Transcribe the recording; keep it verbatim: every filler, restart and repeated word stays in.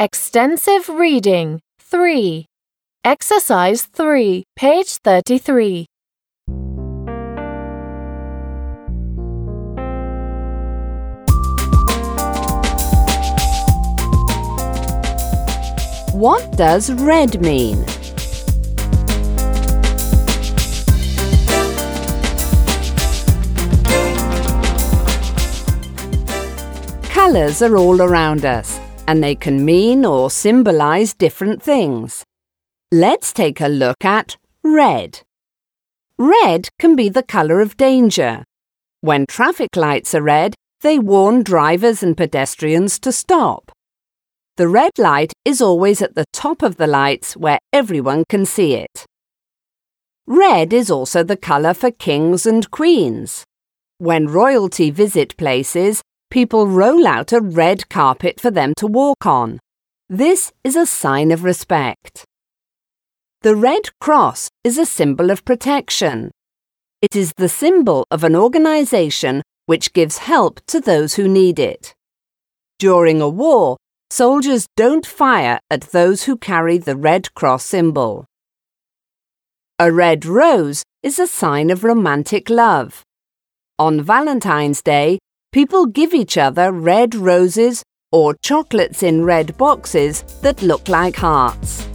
Extensive reading three. Exercise three, page thirty-three. What does red mean? Colours are all around us, and they can mean or symbolise different things. Let's take a look at red. Red can be the colour of danger. When traffic lights are red, they warn drivers and pedestrians to stop. The red light is always at the top of the lights where everyone can see it. Red is also the colour for kings and queens. When royalty visit places, people roll out a red carpet for them to walk on. This is a sign of respect. The Red Cross is a symbol of protection. It is the symbol of an organisation which gives help to those who need it. During a war, soldiers don't fire at those who carry the Red Cross symbol. A red rose is a sign of romantic love. On Valentine's Day, people give each other red roses or chocolates in red boxes that look like hearts.